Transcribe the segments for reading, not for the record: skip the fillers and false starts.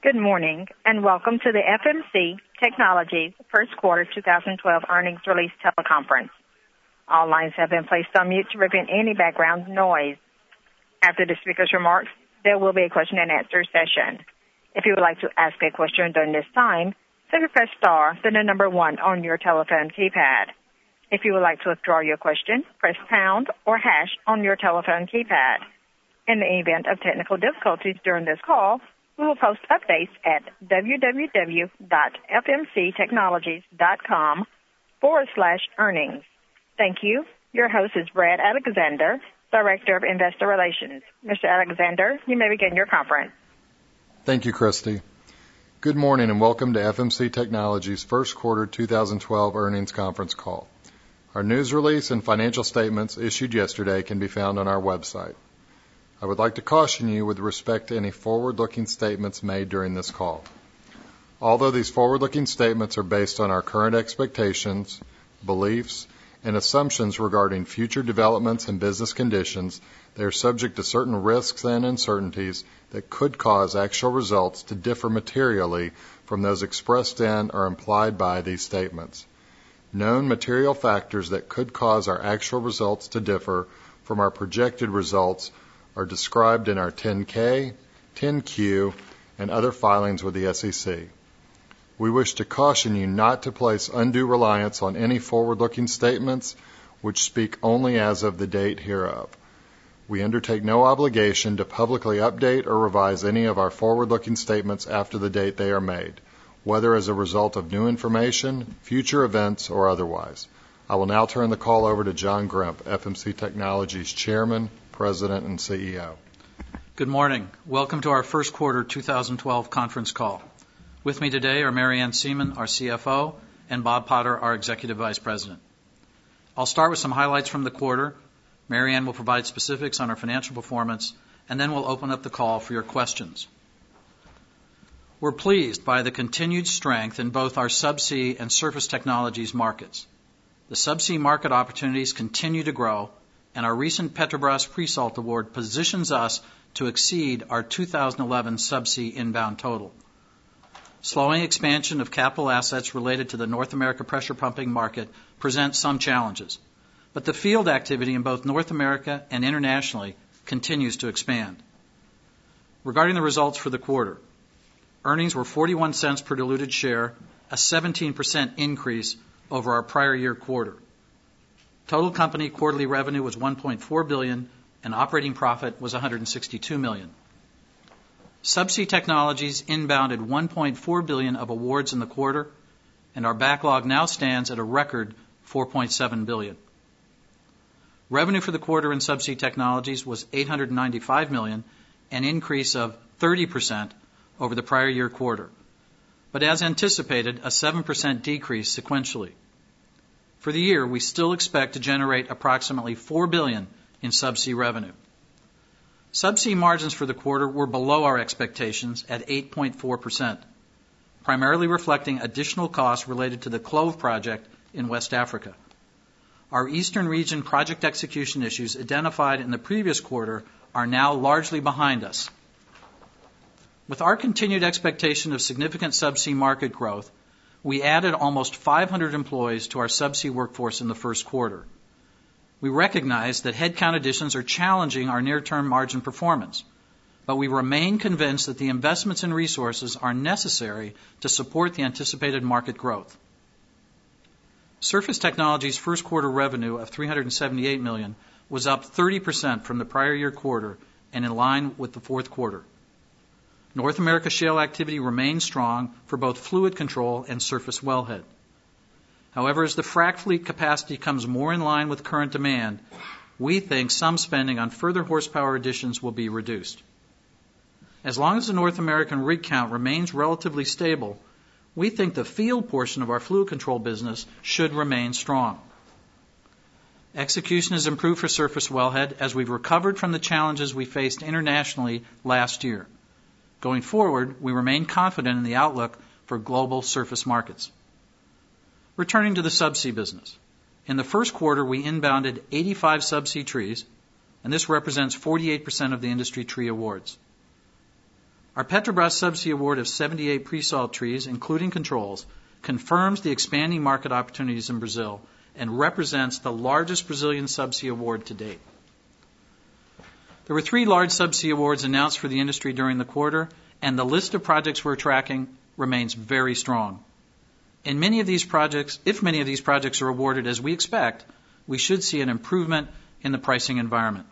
Good morning, and welcome to the FMC Technologies First Quarter 2012 Earnings Release Teleconference. All lines have been placed on mute to prevent any background noise. After the speaker's remarks, there will be a question and answer session. If you would like to ask a question during this time, simply press star, then the number 1 on your telephone keypad. If you would like to withdraw your question, press pound or hash on your telephone keypad. In the event of technical difficulties during this call, we will post updates at www.fmctechnologies.com/earnings. Thank you. Your host is Brad Alexander, Director of Investor Relations. Mr. Alexander, you may begin your conference. Thank you, Christy. Good morning and welcome to FMC Technologies' First Quarter 2012 Earnings Conference Call. Our news release and financial statements issued yesterday can be found on our website. I would like to caution you with respect to any forward-looking statements made during this call. Although these forward-looking statements are based on our current expectations, beliefs, and assumptions regarding future developments and business conditions, they are subject to certain risks and uncertainties that could cause actual results to differ materially from those expressed in or implied by these statements. Known material factors that could cause our actual results to differ from our projected results are described in our 10-K, 10-Q, and other filings with the SEC. We wish to caution you not to place undue reliance on any forward-looking statements which speak only as of the date hereof. We undertake no obligation to publicly update or revise any of our forward-looking statements after the date they are made, whether as a result of new information, future events, or otherwise. I will now turn the call over to John Grimp, FMC Technologies Chairman, President, and CEO. Good morning. Welcome to our first quarter 2012 conference call. With me today are Mary Ann Seaman, our CFO, and Bob Potter, our Executive Vice President. I'll start with some highlights from the quarter. Mary Ann will provide specifics on our financial performance, and then we'll open up the call for your questions. We're pleased by the continued strength in both our subsea and surface technologies markets. The subsea market opportunities continue to grow, and our recent Petrobras pre-salt award positions us to exceed our 2011 subsea inbound total. Slowing expansion of capital assets related to the North America pressure pumping market presents some challenges, but the field activity in both North America and internationally continues to expand. Regarding the results for the quarter, earnings were 41 cents per diluted share, a 17% increase over our prior year quarter. Total company quarterly revenue was $1.4 billion, and operating profit was $162 million. Subsea Technologies inbounded $1.4 billion of awards in the quarter, and our backlog now stands at a record $4.7 billion. Revenue for the quarter in Subsea Technologies was $895 million, an increase of 30% over the prior year quarter, but as anticipated, a 7% decrease sequentially. For the year, we still expect to generate approximately $4 billion in subsea revenue. Subsea margins for the quarter were below our expectations at 8.4%, primarily reflecting additional costs related to the Clove project in West Africa. Our Eastern region project execution issues identified in the previous quarter are now largely behind us. With our continued expectation of significant subsea market growth, we added almost 500 employees to our subsea workforce in the first quarter. We recognize that headcount additions are challenging our near-term margin performance, but we remain convinced that the investments in resources are necessary to support the anticipated market growth. Surface Technologies' first quarter revenue of $378 million was up 30% from the prior year quarter and in line with the fourth quarter. North America shale activity remains strong for both fluid control and surface wellhead. However, as the frac fleet capacity comes more in line with current demand, we think some spending on further horsepower additions will be reduced. As long as the North American rig count remains relatively stable, we think the field portion of our fluid control business should remain strong. Execution has improved for surface wellhead as we've recovered from the challenges we faced internationally last year. Going forward, we remain confident in the outlook for global surface markets. Returning to the subsea business. In the first quarter, we inbounded 85 subsea trees, and this represents 48% of the industry tree awards. Our Petrobras subsea award of 78 pre-salt trees, including controls, confirms the expanding market opportunities in Brazil and represents the largest Brazilian subsea award to date. There were 3 large subsea awards announced for the industry during the quarter, and the list of projects we're tracking remains very strong. If many of these projects are awarded as we expect, we should see an improvement in the pricing environment.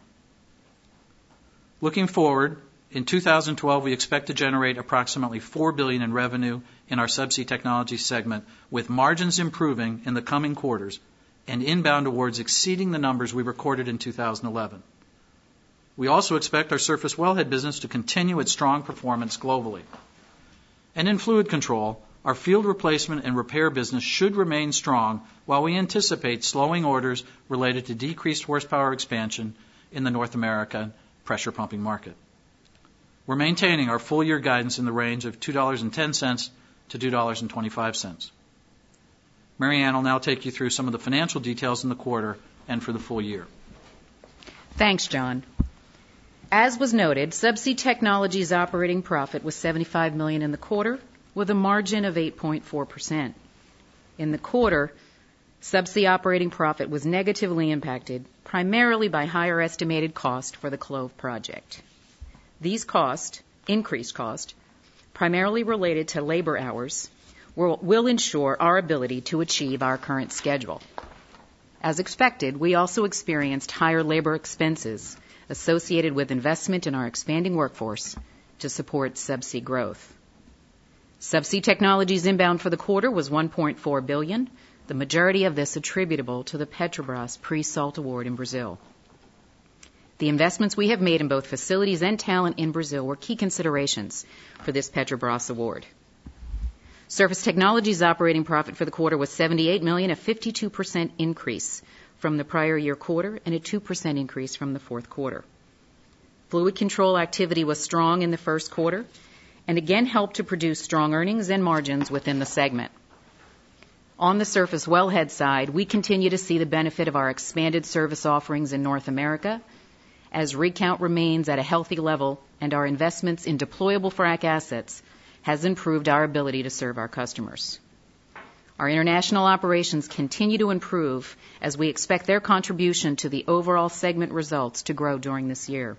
Looking forward, in 2012, we expect to generate approximately $4 billion in revenue in our Subsea Technologies segment, with margins improving in the coming quarters and inbound awards exceeding the numbers we recorded in 2011. We also expect our surface wellhead business to continue its strong performance globally. And in fluid control, our field replacement and repair business should remain strong while we anticipate slowing orders related to decreased horsepower expansion in the North American pressure pumping market. We're maintaining our full-year guidance in the range of $2.10 to $2.25. Mary Ann will now take you through some of the financial details in the quarter and for the full year. Thanks, John. As was noted, Subsea Technologies operating profit was $75 million in the quarter, with a margin of 8.4%. In the quarter, Subsea operating profit was negatively impacted primarily by higher estimated cost for the Clove project. These increased cost, primarily related to labor hours, will ensure our ability to achieve our current schedule. As expected, we also experienced higher labor expenses associated with investment in our expanding workforce to support Subsea growth. Subsea Technologies inbound for the quarter was $1.4 billion, the majority of this attributable to the Petrobras pre-salt award in Brazil. The investments we have made in both facilities and talent in Brazil were key considerations for this Petrobras award. Surface Technologies operating profit for the quarter was $78 million, a 52% increase from the prior year quarter and a 2% increase from the fourth quarter. Fluid control activity was strong in the first quarter and again helped to produce strong earnings and margins within the segment. On the surface wellhead side, we continue to see the benefit of our expanded service offerings in North America as rig count remains at a healthy level and our investments in deployable frac assets has improved our ability to serve our customers. Our international operations continue to improve as we expect their contribution to the overall segment results to grow during this year.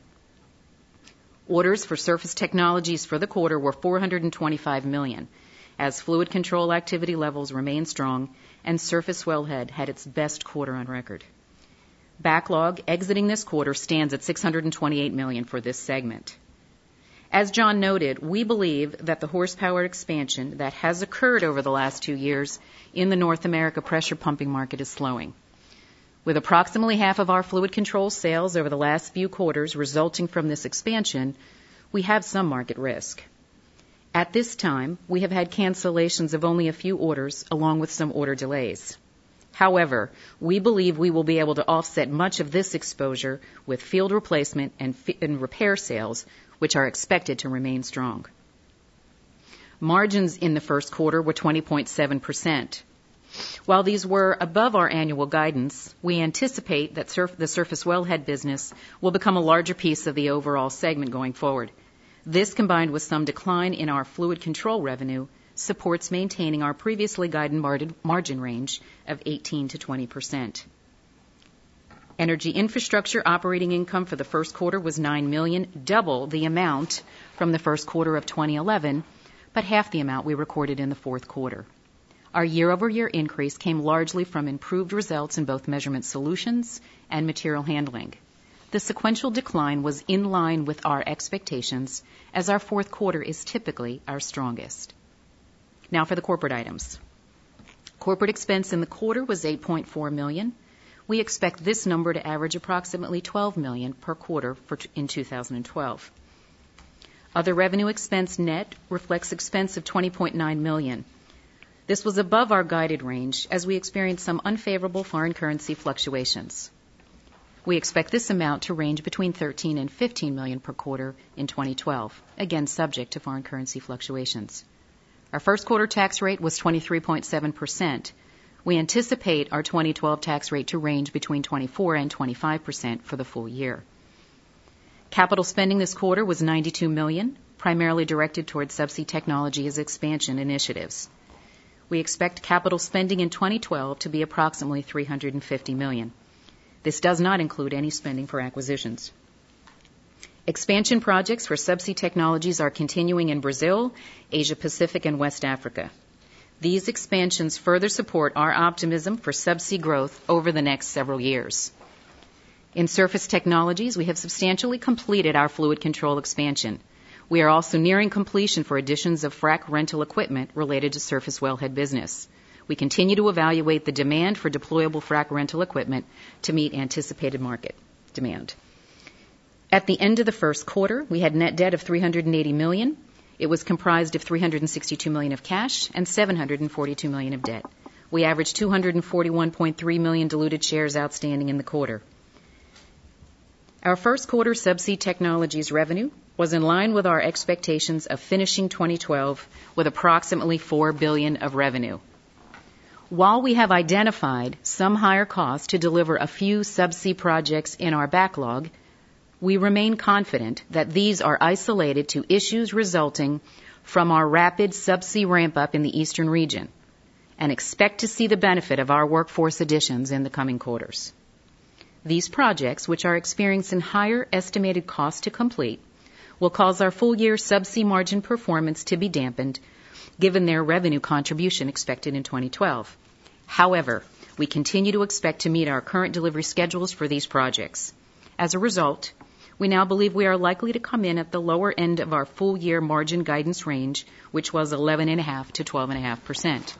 Orders for Surface Technologies for the quarter were $425 million, as fluid control activity levels remain strong and surface wellhead had its best quarter on record. Backlog exiting this quarter stands at $628 million for this segment. As John noted, we believe that the horsepower expansion that has occurred over the last 2 years in the North America pressure pumping market is slowing. With approximately half of our fluid control sales over the last few quarters resulting from this expansion, we have some market risk. At this time, we have had cancellations of only a few orders along with some order delays. However, we believe we will be able to offset much of this exposure with field replacement and repair sales, which are expected to remain strong. Margins in the first quarter were 20.7%. While these were above our annual guidance, we anticipate that the surface wellhead business will become a larger piece of the overall segment going forward. This, combined with some decline in our fluid control revenue, supports maintaining our previously guided margin range of 18 to 20%. Energy infrastructure operating income for the first quarter was $9 million, double the amount from the first quarter of 2011, but half the amount we recorded in the fourth quarter. Our year-over-year increase came largely from improved results in both measurement solutions and material handling. The sequential decline was in line with our expectations, as our fourth quarter is typically our strongest. Now for the corporate items. Corporate expense in the quarter was $8.4 million. We expect this number to average approximately $12 million per quarter in 2012. Other revenue expense net reflects expense of $20.9 million. This was above our guided range as we experienced some unfavorable foreign currency fluctuations. We expect this amount to range between $13 and $15 million per quarter in 2012, again subject to foreign currency fluctuations. Our first quarter tax rate was 23.7%. We anticipate our 2012 tax rate to range between 24 and 25% for the full year. Capital spending this quarter was $92 million, primarily directed toward Subsea Technologies expansion initiatives. We expect capital spending in 2012 to be approximately $350 million. This does not include any spending for acquisitions. Expansion projects for Subsea Technologies are continuing in Brazil, Asia Pacific, and West Africa. These expansions further support our optimism for subsea growth over the next several years. In Surface Technologies, we have substantially completed our fluid control expansion. We are also nearing completion for additions of frac rental equipment related to surface wellhead business. We continue to evaluate the demand for deployable frac rental equipment to meet anticipated market demand. At the end of the first quarter, we had net debt of $380 million. It was comprised of $362 million of cash and $742 million of debt. We averaged 241.3 million diluted shares outstanding in the quarter. Our first quarter Subsea Technologies revenue was in line with our expectations of finishing 2012 with approximately $4 billion of revenue. While we have identified some higher costs to deliver a few subsea projects in our backlog, we remain confident that these are isolated to issues resulting from our rapid subsea ramp-up in the eastern region and expect to see the benefit of our workforce additions in the coming quarters. These projects, which are experiencing higher estimated costs to complete, will cause our full-year subsea margin performance to be dampened given their revenue contribution expected in 2012. However, we continue to expect to meet our current delivery schedules for these projects. As a result, we now believe we are likely to come in at the lower end of our full-year margin guidance range, which was 11.5% to 12.5%.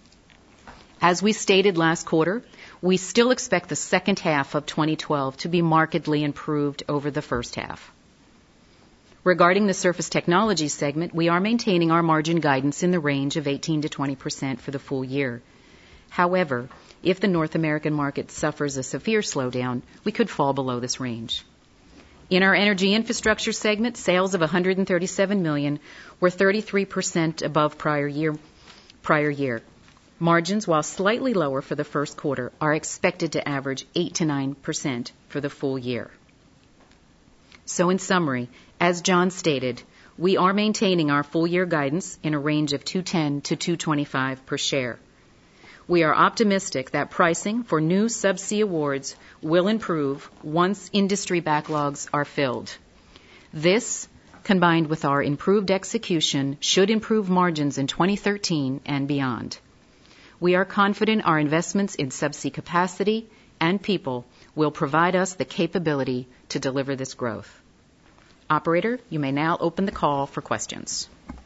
As we stated last quarter, we still expect the second half of 2012 to be markedly improved over the first half. Regarding the Surface Technologies segment, we are maintaining our margin guidance in the range of 18% to 20% for the full year. However, if the North American market suffers a severe slowdown, we could fall below this range. In our Energy Infrastructure segment, sales of $137 million were 33% above prior year. Margins, while slightly lower for the first quarter, are expected to average 8% to 9% for the full year. So in summary, as John stated, we are maintaining our full-year guidance in a range of $2.10 to $2.25 per share. We are optimistic that pricing for new subsea awards will improve once industry backlogs are filled. This, combined with our improved execution, should improve margins in 2013 and beyond. We are confident our investments in subsea capacity and people will provide us the capability to deliver this growth. Operator, you may now open the call for questions.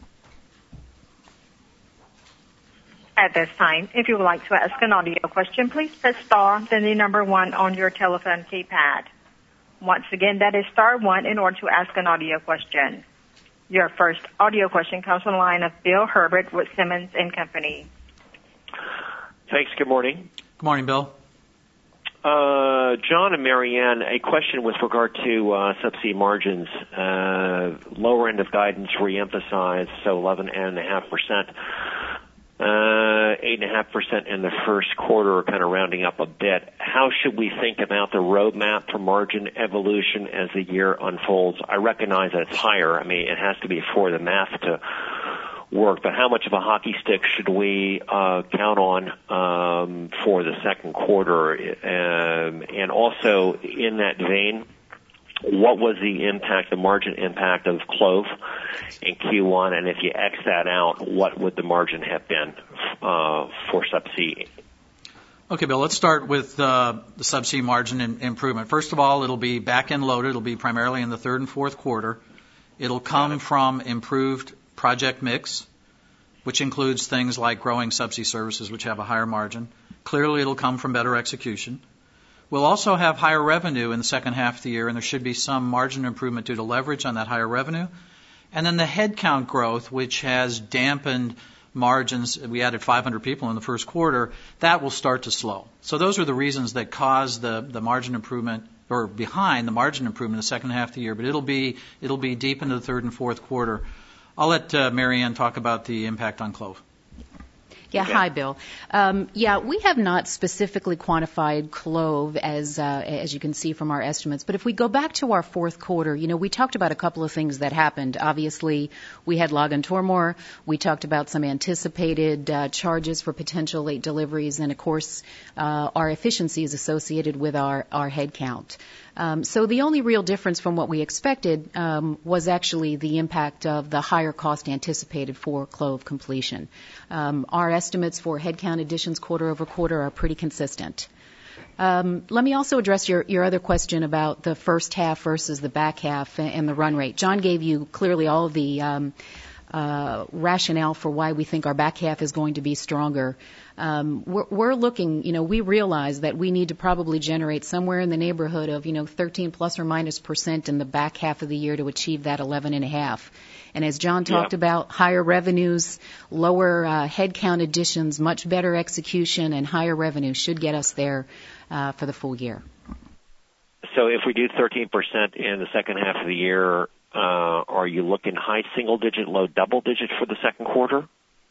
At this time, if you would like to ask an audio question, please press star, then the number 1 on your telephone keypad. Once again, that is star 1 in order to ask an audio question. Your first audio question comes from the line of Bill Herbert with Simmons & Company. Thanks. Good morning. Good morning, Bill. John and Marianne, a question with regard to subsea margins. Lower end of guidance reemphasized, so 11.5%. 8.5% in the first quarter, kind of rounding up a bit. How should we think about the roadmap for margin evolution as the year unfolds? I recognize that it's higher. I mean, it has to be for the math to work, but how much of a hockey stick should we count on for the second quarter? And also, in that vein, what was the impact, the margin impact of CLOV in Q1? And if you X that out, what would the margin have been for subsea? Okay, Bill, let's start with the subsea margin improvement. First of all, it'll be back-end loaded. It'll be primarily in the third and fourth quarter. It'll come from improved project mix, which includes things like growing subsea services, which have a higher margin. Clearly, it'll come from better execution. We'll also have higher revenue in the second half of the year, and there should be some margin improvement due to leverage on that higher revenue. And then the headcount growth, which has dampened margins. We added 500 people in the first quarter. That will start to slow. So those are the reasons that cause the margin improvement, or behind the margin improvement in the second half of the year. But it'll be deep into the third and fourth quarter. I'll let Marianne talk about the impact on CLOV. Yeah, Okay. hi, Bill. We have not specifically quantified clove as you can see from our estimates. But if we go back to our fourth quarter, we talked about a couple of things that happened. Obviously, we had Log and Tormore. We talked about some anticipated charges for potential late deliveries, and of course, our efficiencies associated with our head count. So the only real difference from what we expected was actually the impact of the higher cost anticipated for clove completion. Our estimates for headcount additions quarter over quarter are pretty consistent. Let me also address your other question about the first half versus the back half and the run rate. John gave you clearly all of the rationale for why we think our back half is going to be stronger. We're looking, we realize that we need to probably generate somewhere in the neighborhood of, 13 plus or minus % in the back half of the year to achieve that 11.5. And as John talked about, higher revenues, lower headcount additions, much better execution, and higher revenue should get us there for the full year. So if we do 13% in the second half of the year, are you looking high single digit, low double digit for the second quarter?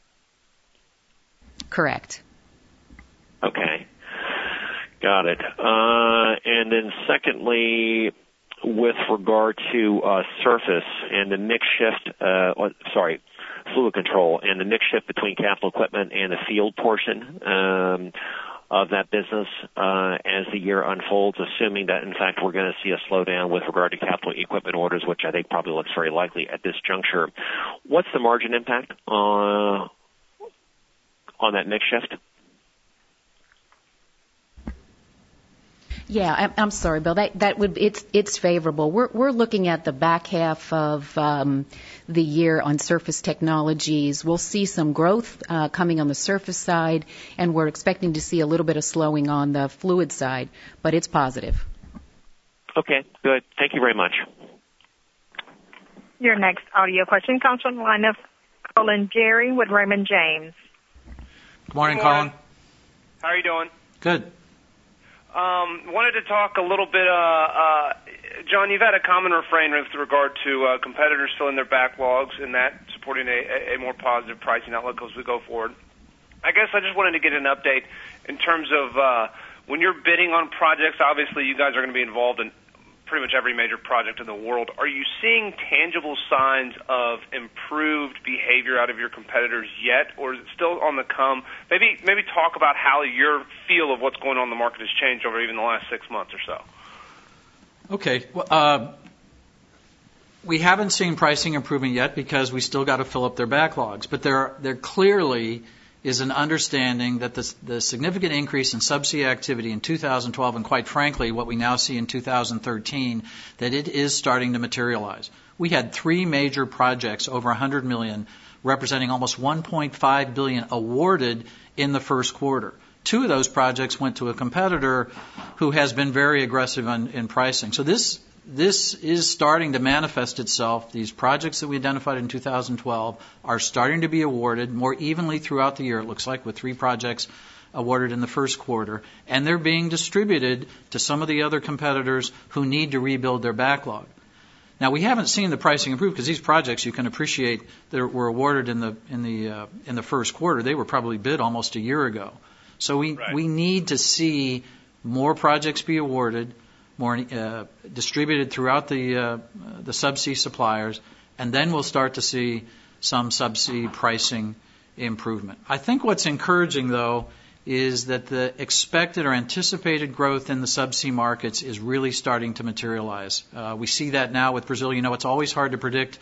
Correct. Okay. Got it. And then secondly, with regard to surface and the mix shift, fluid control and the mix shift between capital equipment and the field portion of that business as the year unfolds, assuming that, in fact, we're going to see a slowdown with regard to capital equipment orders, which I think probably looks very likely at this juncture. What's the margin impact on that mix shift? Yeah, I'm sorry, Bill. It's favorable. We're looking at the back half of the year on Surface Technologies. We'll see some growth coming on the surface side, and we're expecting to see a little bit of slowing on the fluid side, but it's positive. Okay, good. Thank you very much. Your next audio question comes from the line of Colin Jerry with Raymond James. Good morning, Colin. How are you doing? Good. Wanted to talk a little bit, John, you've had a common refrain with regard to competitors filling their backlogs and that supporting a more positive pricing outlook as we go forward. I guess I just wanted to get an update in terms of when you're bidding on projects, obviously you guys are going to be involved in pretty much every major project in the world. Are you seeing tangible signs of improved behavior out of your competitors yet, or is it still on the come? Maybe talk about how your feel of what's going on in the market has changed over even the last 6 months or so. Okay. Well, we haven't seen pricing improvement yet because we still got to fill up their backlogs. But there clearly is an understanding that the significant increase in subsea activity in 2012 and, quite frankly, what we now see in 2013, that it is starting to materialize. We had 3 major projects over $100 million, representing almost $1.5 billion awarded in the first quarter. 2 of those projects went to a competitor who has been very aggressive in pricing. So this is starting to manifest itself. These projects that we identified in 2012 are starting to be awarded more evenly throughout the year, it looks like, with 3 projects awarded in the first quarter. And they're being distributed to some of the other competitors who need to rebuild their backlog. Now, we haven't seen the pricing improve because these projects, you can appreciate, that were awarded in the first quarter. They were probably bid almost a year ago. So we need to see more projects be awarded, more distributed throughout the subsea suppliers, and then we'll start to see some subsea pricing improvement. I think what's encouraging, though, is that the expected or anticipated growth in the subsea markets is really starting to materialize. We see that now with Brazil. It's always hard to predict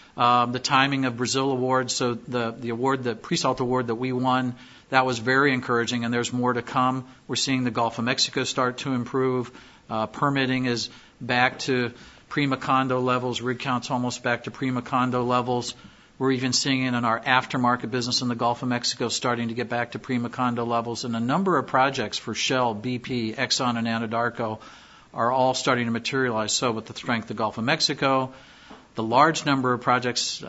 the timing of Brazil awards. So the award, the pre-salt award that we won, that was very encouraging, and there's more to come. We're seeing the Gulf of Mexico start to improve. Permitting is back to pre-Macondo levels. Rig count's almost back to pre-Macondo levels. We're even seeing it in our aftermarket business in the Gulf of Mexico starting to get back to pre-Macondo levels. And a number of projects for Shell, BP, Exxon, and Anadarko are all starting to materialize. So with the strength of the Gulf of Mexico, the large number of projects,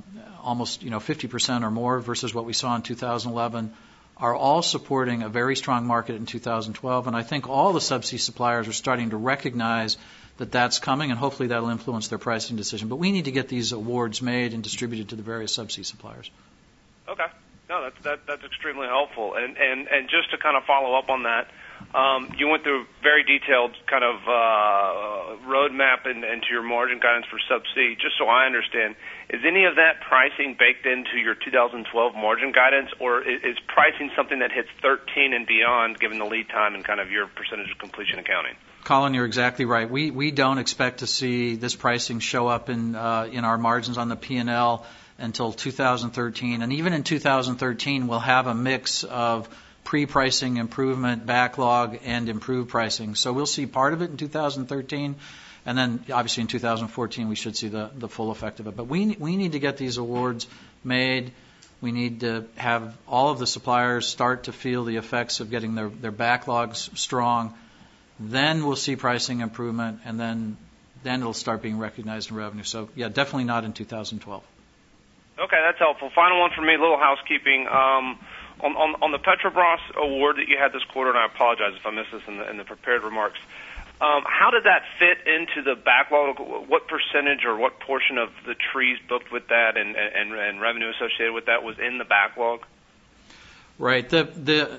almost 50% or more versus what we saw in 2011, are all supporting a very strong market in 2012. And I think all the subsea suppliers are starting to recognize that that's coming, and hopefully that will influence their pricing decision. But we need to get these awards made and distributed to the various subsea suppliers. Okay. No, that's extremely helpful. And just to kind of follow up on that, you went through very detailed kind of roadmap into your margin guidance for Subsea. Just so I understand, is any of that pricing baked into your 2012 margin guidance, or is pricing something that hits 13 and beyond, given the lead time and kind of your percentage of completion accounting? Colin, you're exactly right. We don't expect to see this pricing show up in our margins on the P&L until 2013, and even in 2013, we'll have a mix of pre-pricing improvement, backlog, and improved pricing. So we'll see part of it in 2013, and then obviously in 2014 we should see the full effect of it. But we need to get these awards made. We need to have all of the suppliers start to feel the effects of getting their backlogs strong. Then we'll see pricing improvement, and then it'll start being recognized in revenue. So yeah, definitely not in 2012. Okay, that's helpful. Final one for me, a little housekeeping. On the Petrobras award that you had this quarter, and I apologize if I missed this in the prepared remarks, how did that fit into the backlog? What percentage or what portion of the trees booked with that and revenue associated with that was in the backlog? Right. The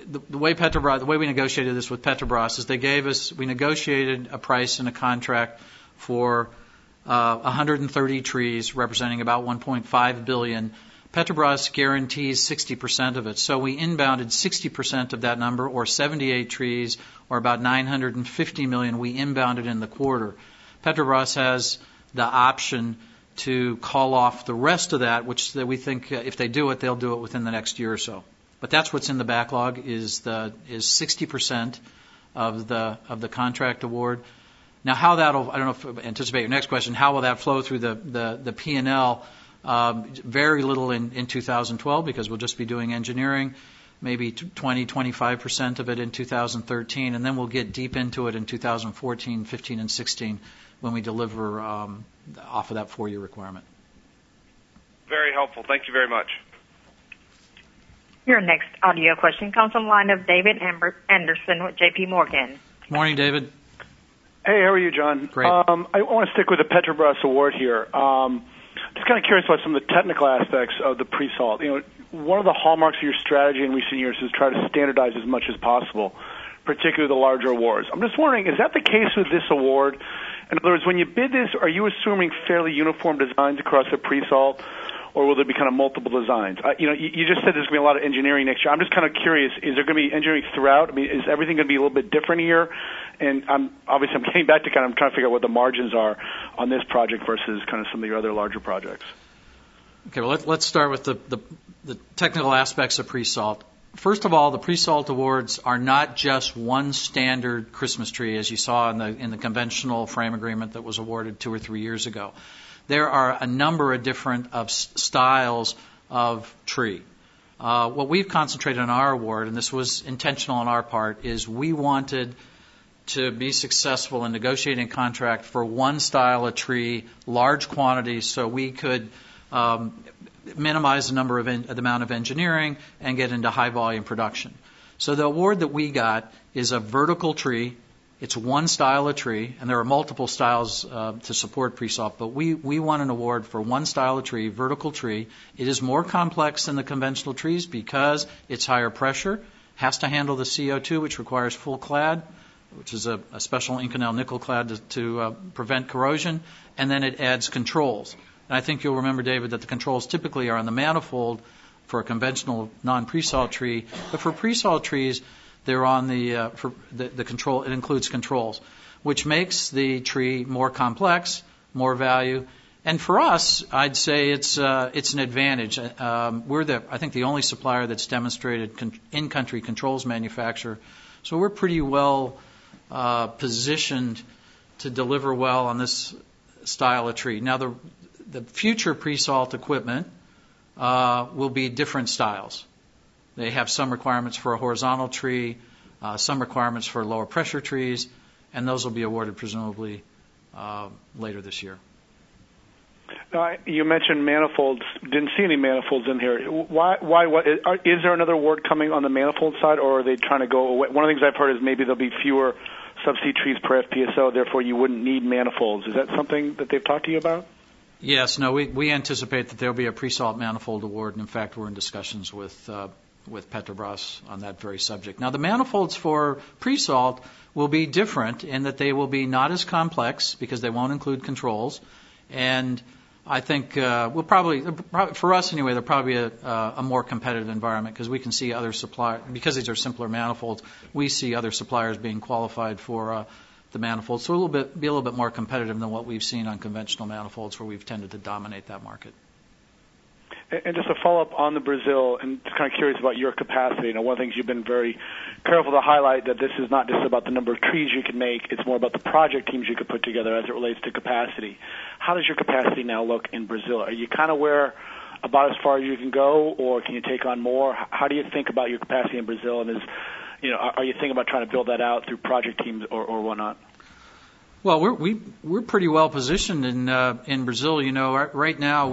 way we negotiated this with Petrobras is we negotiated a price in a contract for 130 trees representing about $1.5 billion. Petrobras guarantees 60% of it. So we inbounded 60% of that number, or 78 trees, or about $950 million we inbounded in the quarter. Petrobras has the option to call off the rest of that, which we think if they do it, they'll do it within the next year or so. But that's what's in the backlog is 60% of the contract award. Now, how that'll, I don't know if anticipate your next question, how will that flow through the P&L? Very little in 2012 because we'll just be doing engineering, maybe 20-25% of it in 2013, and then we'll get deep into it in 2014, 15, and 16 when we deliver off of that 4-year requirement. Very helpful. Thank you very much. Your next audio question comes from the line of David Anderson with J.P. Morgan. Morning, David. Hey, how are you, John? Great. I want to stick with the Petrobras award here. Just kind of curious about some of the technical aspects of the pre-salt. You know, one of the hallmarks of your strategy in recent years is try to standardize as much as possible, particularly the larger awards. I'm just wondering, is that the case with this award? In other words, when you bid this, are you assuming fairly uniform designs across the pre-salt, or will there be kind of multiple designs? You just said there's going to be a lot of engineering next year. I'm just kind of curious, is there going to be engineering throughout? I mean, is everything going to be a little bit different here? And I'm getting back to I'm trying to figure out what the margins are on this project versus kind of some of your other larger projects. Okay, well, let's start with the technical aspects of pre-salt. First of all, the pre-salt awards are not just one standard Christmas tree, as you saw in the conventional frame agreement that was awarded 2 or 3 years ago. There are a number of different styles of tree. What we've concentrated on our award, and this was intentional on our part, is we wanted to be successful in negotiating a contract for one style of tree, large quantities, so we could minimize the amount of engineering and get into high volume production. So the award that we got is a vertical tree. It's one style of tree, and there are multiple styles to support pre-salt, but we won an award for one style of tree, vertical tree. It is more complex than the conventional trees because it's higher pressure, has to handle the CO2, which requires full clad, which is a special Inconel nickel clad to prevent corrosion, and then it adds controls. And I think you'll remember, David, that the controls typically are on the manifold for a conventional non-pre-salt tree, but for pre-salt trees, they're on the control. It includes controls, which makes the tree more complex, more value. And for us, I'd say it's an advantage. We're I think the only supplier that's demonstrated in-country controls manufacturer, so we're pretty well positioned to deliver well on this style of tree. Now, the future pre-salt equipment will be different styles. They have some requirements for a horizontal tree, some requirements for lower pressure trees, and those will be awarded presumably later this year. You mentioned manifolds. Didn't see any manifolds in here. Why? Is there another award coming on the manifold side, or are they trying to go away? One of the things I've heard is maybe there'll be fewer subsea trees per FPSO, therefore you wouldn't need manifolds. Is that something that they've talked to you about? Yes, no, we anticipate that there will be a pre-salt manifold award, and in fact, we're in discussions with Petrobras on that very subject. Now, the manifolds for pre-salt will be different in that they will be not as complex because they won't include controls, and I think we'll probably, for us anyway, there'll probably be a more competitive environment because we can see other suppliers, because these are simpler manifolds, we see other suppliers being qualified for the manifolds. So it'll be a little bit more competitive than what we've seen on conventional manifolds where we've tended to dominate that market. And just a follow-up on the Brazil, and just kind of curious about your capacity. One of the things you've been very careful to highlight that this is not just about the number of trees you can make, it's more about the project teams you could put together as it relates to capacity. How does your capacity now look in Brazil? Are you kind of about as far as you can go, or can you take on more? How do you think about your capacity in Brazil, and are you thinking about trying to build that out through project teams or whatnot? Well, we're pretty well positioned in Brazil. Right now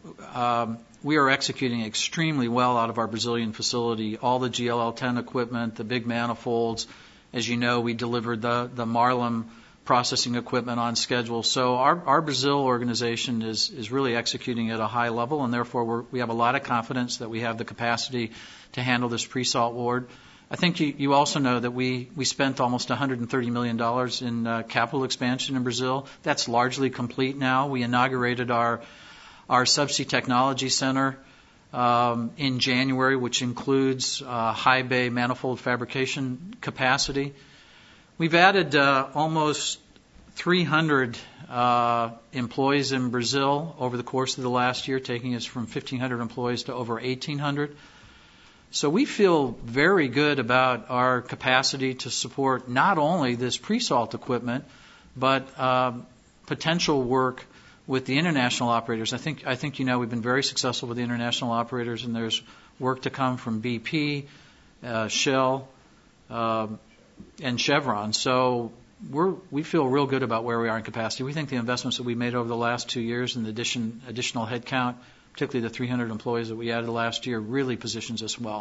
we are executing extremely well out of our Brazilian facility. All the GLL-10 equipment, the big manifolds. As you know, we delivered the Marlin processing equipment on schedule. So our Brazil organization is really executing at a high level, and therefore we have a lot of confidence that we have the capacity to handle this pre-salt award. I think you also know that we spent almost $130 million in capital expansion in Brazil. That's largely complete now. We inaugurated our Subsea Technology Center in January, which includes high bay manifold fabrication capacity. We've added almost 300 employees in Brazil over the course of the last year, taking us from 1,500 employees to over 1,800. So we feel very good about our capacity to support not only this pre-salt equipment, but potential work with the international operators. I think we've been very successful with the international operators, and there's work to come from BP, Shell, and Chevron. So we feel real good about where we are in capacity. We think the investments that we made over the last 2 years and the additional headcount, particularly the 300 employees that we added last year, really positions us well.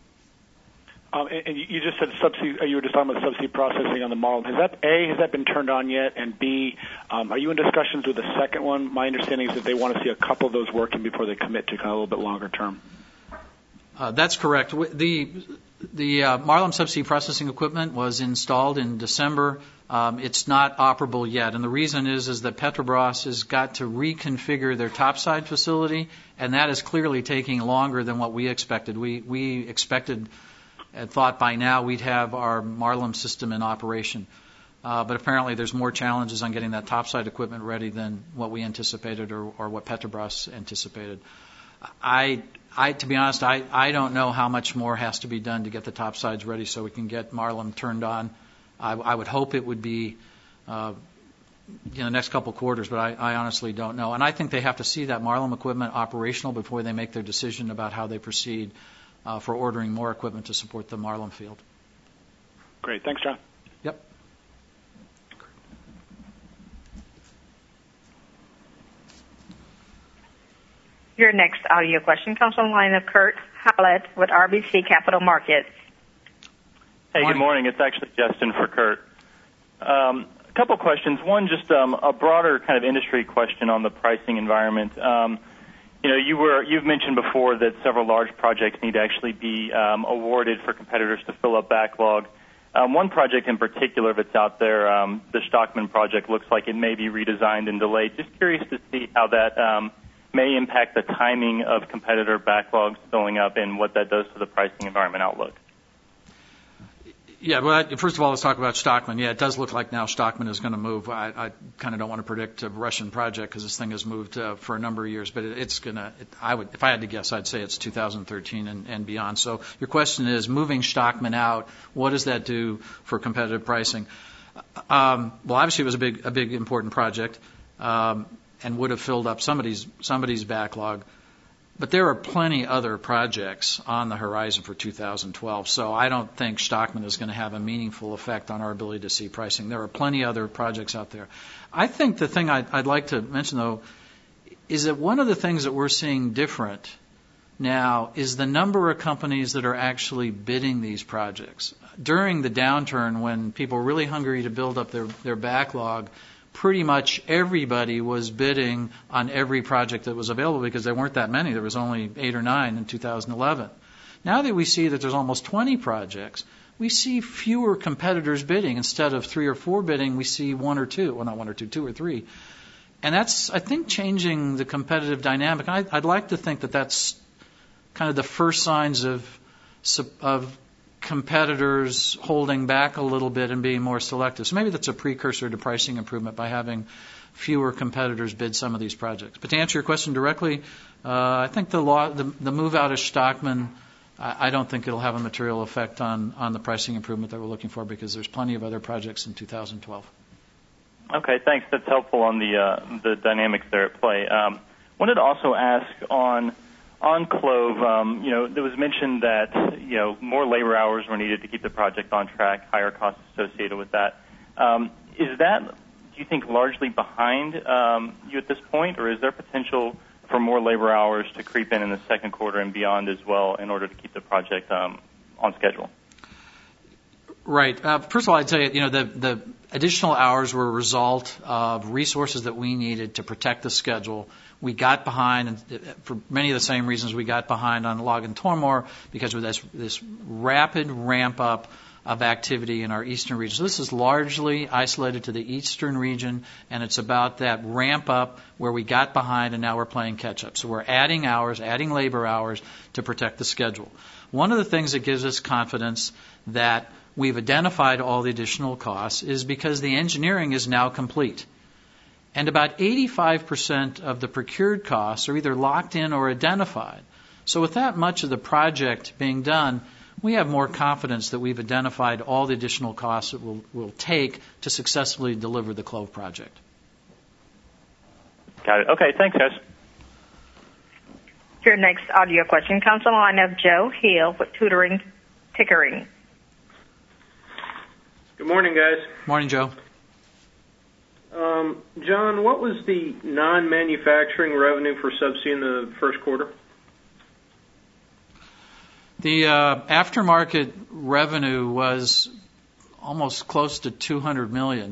And you just said subsea. You were just talking about subsea processing on the Marlin. Has that been turned on yet? And B, are you in discussions with the second one? My understanding is that they want to see a couple of those working before they commit to kind of a little bit longer term. That's correct. The Marlin subsea processing equipment was installed in December. It's not operable yet, and the reason is that Petrobras has got to reconfigure their topside facility, and that is clearly taking longer than what we expected. We expected and thought by now we'd have our Marlin system in operation, but apparently there's more challenges on getting that topside equipment ready than what we anticipated or what Petrobras anticipated. To be honest, I don't know how much more has to be done to get the topsides ready so we can get Marlin turned on. I would hope it would be the next couple of quarters, but I honestly don't know. And I think they have to see that Marlin equipment operational before they make their decision about how they proceed for ordering more equipment to support the Marlin field. Great. Thanks, John. Yep. Your next audio question comes from the line of Kurt Hallead with RBC Capital Markets. Hey, good morning. It's actually Justin for Kurt. A couple questions. One, just a broader kind of industry question on the pricing environment. You've mentioned before that several large projects need to actually be awarded for competitors to fill up backlog. One project in particular that's out there, the Stockman project, looks like it may be redesigned and delayed. Just curious to see how that may impact the timing of competitor backlogs filling up and what that does to the pricing environment outlook. Yeah, well, first of all, let's talk about Stockman. Yeah, it does look like now Stockman is going to move. I kind of don't want to predict a Russian project because this thing has moved for a number of years, but it's going to, if I had to guess, I'd say it's 2013 and beyond. So your question is, moving Stockman out, what does that do for competitive pricing? Well, obviously it was a big important project and would have filled up somebody's backlog. But there are plenty other projects on the horizon for 2012, so I don't think Stockman is going to have a meaningful effect on our ability to see pricing. There are plenty other projects out there. I think the thing I'd like to mention, though, is that one of the things that we're seeing different now is the number of companies that are actually bidding these projects. During the downturn, when people were really hungry to build up their backlog, pretty much everybody was bidding on every project that was available because there weren't that many. There was only 8 or 9 in 2011. Now that we see that there's almost 20 projects, we see fewer competitors bidding. Instead of 3 or 4 bidding, we see 1 or 2. Well, not 1 or 2, 2 or 3. And that's, I think, changing the competitive dynamic. I'd like to think that that's kind of the first signs of competitors holding back a little bit and being more selective. So maybe that's a precursor to pricing improvement by having fewer competitors bid some of these projects. But to answer your question directly, I think the move out of Stockman, I don't think it'll have a material effect on the pricing improvement that we're looking for because there's plenty of other projects in 2012. Okay, thanks. That's helpful on the dynamics there at play. Wanted to also ask on Clove, there was mentioned that, more labor hours were needed to keep the project on track, higher costs associated with that. Is that, do you think, largely behind you at this point, or is there potential for more labor hours to creep in the second quarter and beyond as well in order to keep the project on schedule? Right. First of all, I'd tell you, the additional hours were a result of resources that we needed to protect the schedule. We got behind, and for many of the same reasons we got behind on Log and Tormore because of this rapid ramp up of activity in our eastern region. So this is largely isolated to the eastern region, and it's about that ramp up where we got behind and now we're playing catch up. So we're adding hours, adding labor hours to protect the schedule. One of the things that gives us confidence that we've identified all the additional costs is because the engineering is now complete. And about 85% of the procured costs are either locked in or identified. So with that much of the project being done, we have more confidence that we've identified all the additional costs that we'll take to successfully deliver the Clove project. Got it. Okay, thanks, guys. Your next audio question comes on the line of Joe Hill with Tutoring Tickering. Good morning, guys. Morning, Joe. John, what was the non-manufacturing revenue for Subsea in the first quarter? The aftermarket revenue was almost close to $200 million,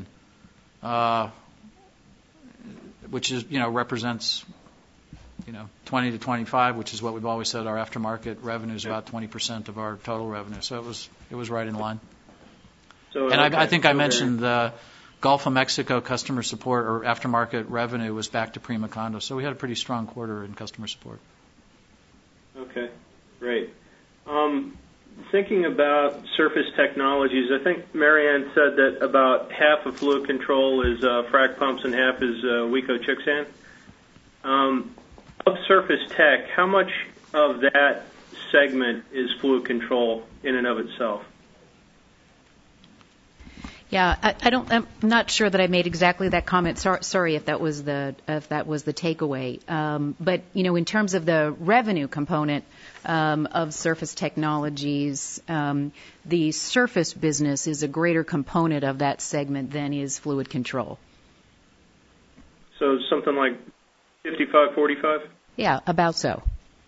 which is represents 20 to 25, which is what we've always said. Our aftermarket revenue is about 20% of our total revenue, so it was right in line. So, and I think I mentioned the Gulf of Mexico customer support or aftermarket revenue was back to prima condo, so we had a pretty strong quarter in customer support. Okay, great. Thinking about Surface Technologies, I think Marianne said that about half of fluid control is frac pumps and half is Weco Chixan. Of Surface Tech, how much of that segment is fluid control in and of itself? Yeah, I'm not sure that I made exactly that comment. Sorry if that was the takeaway. But in terms of the revenue component of Surface Technologies, the surface business is a greater component of that segment than is fluid control. So something like 55-45? Yeah, about so.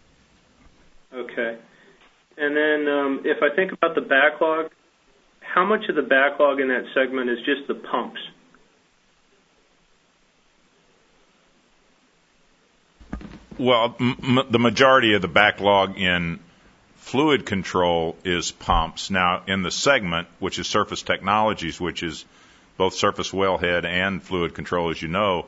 Okay. And then if I think about the backlog, how much of the backlog in that segment is just the pumps? Well, the majority of the backlog in fluid control is pumps. Now, in the segment, which is Surface Technologies, which is both surface wellhead and fluid control, as you know,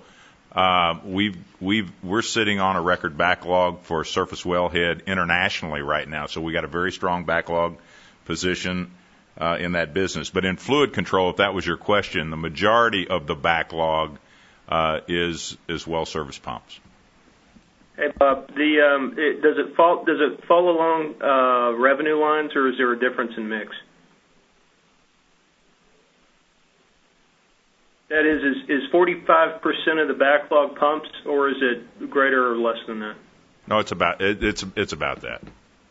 we're sitting on a record backlog for surface wellhead internationally right now. So we got a very strong backlog position in that business. But in fluid control, if that was your question, the majority of the backlog is well service pumps. Hey, Bob, does it fall along revenue lines, or is there a difference in mix? That is 45% of the backlog pumps, or is it greater or less than that? No, it's about that.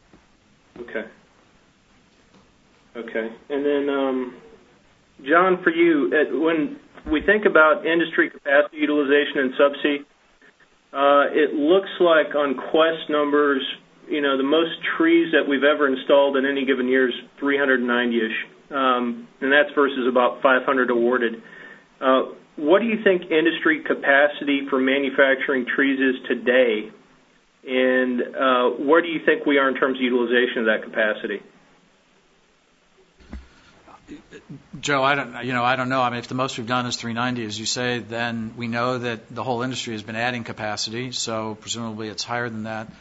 Okay. And then, John, for you, when we think about industry capacity utilization in Subsea, it looks like on Quest numbers, the most trees that we've ever installed in any given year is 390-ish, and that's versus about 500 awarded. what do you think industry capacity for manufacturing trees is today, and where do you think we are in terms of utilization of that capacity? Joe, I don't know. I mean, if the most we've done is 390, as you say, then we know that the whole industry has been adding capacity, so presumably it's higher than that.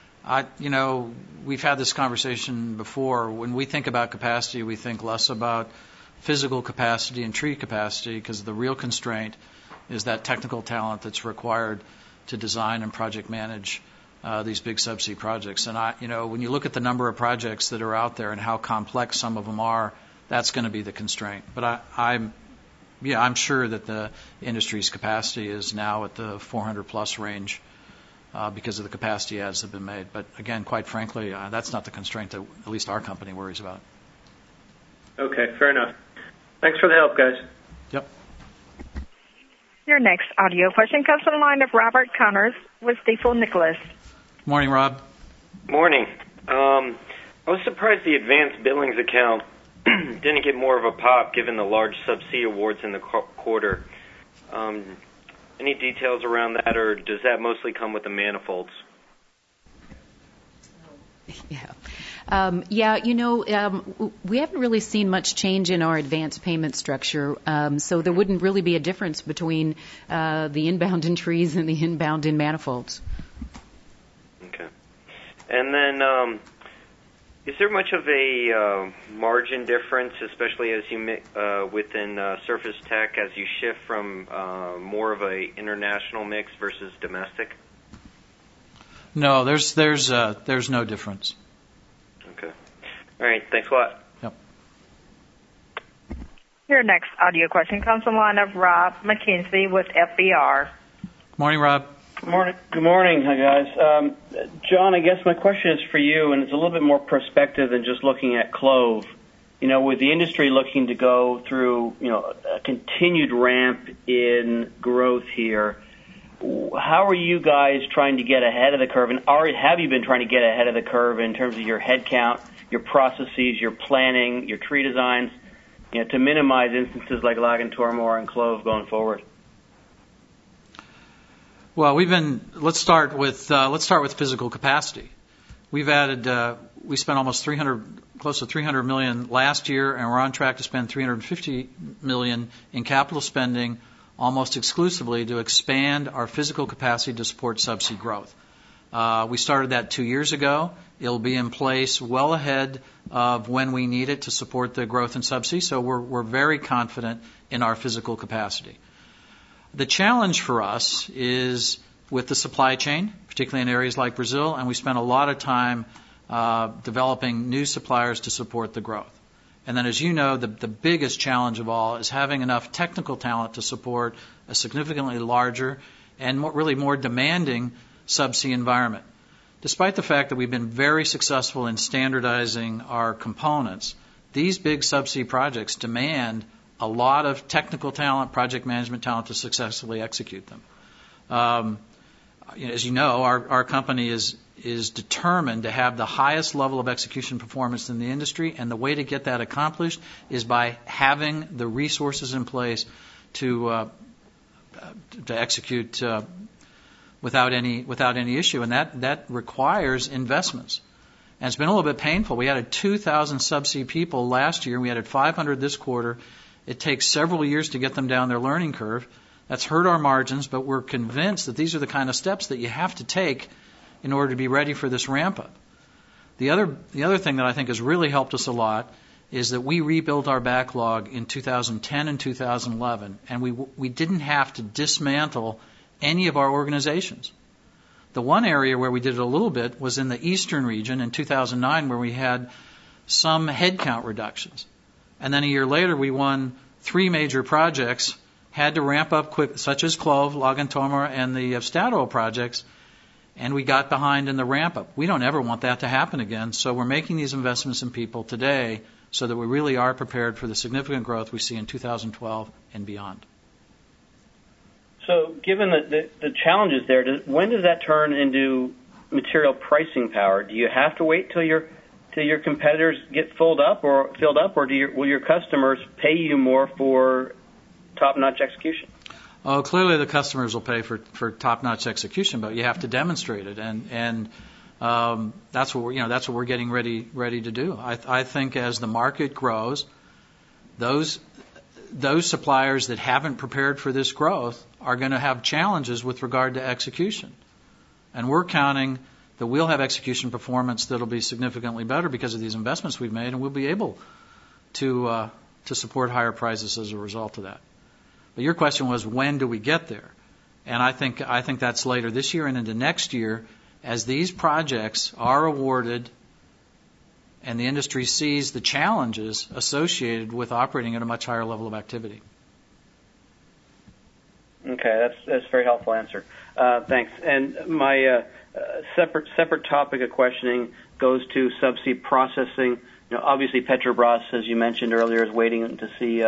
We've had this conversation before. When we think about capacity, we think less about physical capacity and tree capacity, because the real constraint is that technical talent that's required to design and project manage these big subsea projects. And when you look at the number of projects that are out there and how complex some of them are, that's going to be the constraint. But I'm sure that the industry's capacity is now at the 400 plus range because of the capacity adds that have been made. But again, quite frankly, that's not the constraint that at least our company worries about. Okay, fair enough. Thanks for the help, guys. Yep. Your next audio question comes from the line of Robert Connors with Stifel Nicolaus. Morning, Rob. Morning. I was surprised the advanced billings account didn't get more of a pop given the large subsea awards in the quarter. Any details around that, or does that mostly come with the manifolds? We haven't really seen much change in our advance payment structure, so there wouldn't really be a difference between the inbound in trees and the inbound in manifolds. Okay. And then, is there much of a margin difference, especially as you within Surface Tech, as you shift from more of a international mix versus domestic? No, there's no difference. Okay. All right. Thanks a lot. Yep. Your next audio question comes from the line of Rob McKenzie with FBR. Morning, Rob. Good morning. Hi, guys. John, I guess my question is for you, and it's a little bit more perspective than just looking at Clove. With the industry looking to go through, a continued ramp in growth here, how are you guys trying to get ahead of the curve, and have you been trying to get ahead of the curve in terms of your headcount, your processes, your planning, your tree designs, to minimize instances like Lagan-Tormore and Clove going forward? Well, let's start with physical capacity. We spent almost close to $300 million last year, and we're on track to spend $350 million in capital spending almost exclusively to expand our physical capacity to support subsea growth. We started that 2 years ago. It'll be in place well ahead of when we need it to support the growth in subsea, so we're very confident in our physical capacity. The challenge for us is with the supply chain, particularly in areas like Brazil, and we spent a lot of time developing new suppliers to support the growth. And then, as you know, the biggest challenge of all is having enough technical talent to support a significantly larger and really more demanding subsea environment. Despite the fact that we've been very successful in standardizing our components, these big subsea projects demand a lot of technical talent, project management talent to successfully execute them. As you know, our company is determined to have the highest level of execution performance in the industry, and the way to get that accomplished is by having the resources in place to execute without any issue, and that requires investments. And it's been a little bit painful. We added 2,000 subsea people last year, and we added 500 this quarter. It takes several years to get them down their learning curve. That's hurt our margins, but we're convinced that these are the kind of steps that you have to take in order to be ready for this ramp up. The other thing that I think has really helped us a lot is that we rebuilt our backlog in 2010 and 2011, and we didn't have to dismantle any of our organizations. The one area where we did it a little bit was in the eastern region in 2009, where we had some headcount reductions. And then a year later, we won 3 major projects, had to ramp up quick, such as Clove, Lagan-Tormore, and the Statoil projects, and we got behind in the ramp up. We don't ever want that to happen again, so we're making these investments in people today so that we really are prepared for the significant growth we see in 2012 and beyond. So given the challenges there, when does that turn into material pricing power? Do you have to wait till your competitors get filled up, or will your customers pay you more top-notch execution? Oh, clearly the customers will pay for top-notch execution, but you have to demonstrate it, and that's what we're getting ready to do. I think as the market grows, those suppliers that haven't prepared for this growth are going to have challenges with regard to execution, and we're counting that we'll have execution performance that'll be significantly better because of these investments we've made, and we'll be able to support higher prices as a result of that. But your question was, when do we get there? And I think that's later this year and into next year, as these projects are awarded and the industry sees the challenges associated with operating at a much higher level of activity. Okay, that's a very helpful answer. Thanks. And my separate topic of questioning goes to subsea processing. Obviously, Petrobras, as you mentioned earlier, is waiting to see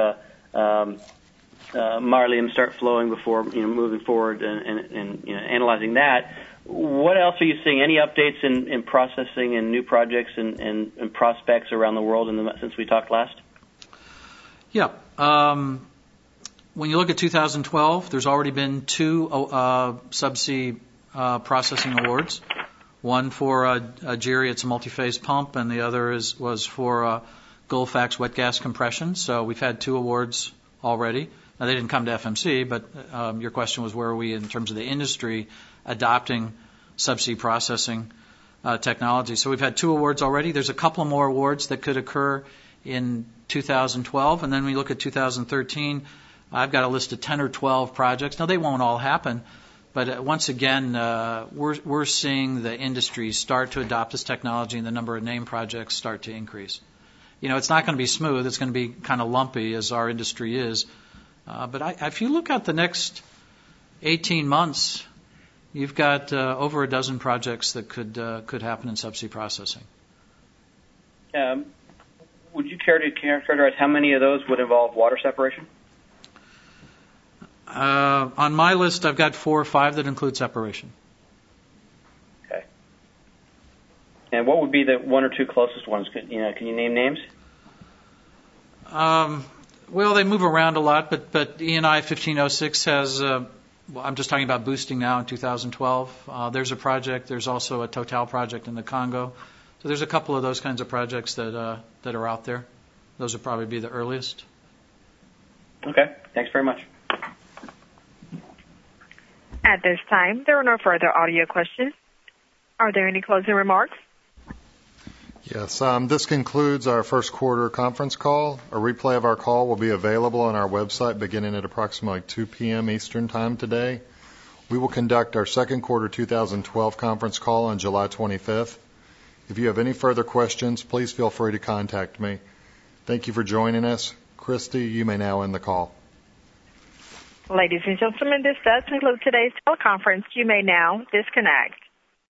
Marlium start flowing before moving forward and analyzing that. What else are you seeing? Any updates in processing and new projects and prospects around the world since we talked last? Yeah. When you look at 2012, there's already been 2 subsea processing awards. One for Algeria, it's a multi-phase pump, and the other was for Gulfax wet gas compression. So we've had 2 awards already. Now, they didn't come to FMC, but your question was where are we in terms of the industry adopting subsea processing technology. So we've had 2 awards already. There's a couple more awards that could occur in 2012. And then we look at 2013, I've got a list of 10 or 12 projects. Now, they won't all happen, but once again, we're seeing the industry start to adopt this technology and the number of name projects start to increase. It's not going to be smooth. It's going to be kind of lumpy as our industry is. But if you look at the next 18 months, you've got over a dozen projects that could happen in subsea processing. Would you care to characterize how many of those would involve water separation? On my list, I've got 4 or 5 that include separation. Okay. And what would be the 1 or 2 closest ones? Can you name names? Well, they move around a lot, but ENI 1506 has, I'm just talking about boosting now in 2012. There's a project. There's also a Total project in the Congo. So there's a couple of those kinds of projects that are out there. Those would probably be the earliest. Okay. Thanks very much. At this time, there are no further audio questions. Are there any closing remarks? Yes, this concludes our first quarter conference call. A replay of our call will be available on our website beginning at approximately 2 p.m. Eastern Time today. We will conduct our second quarter 2012 conference call on July 25th. If you have any further questions, please feel free to contact me. Thank you for joining us. Christy, you may now end the call. Ladies and gentlemen, this does conclude today's teleconference. You may now disconnect.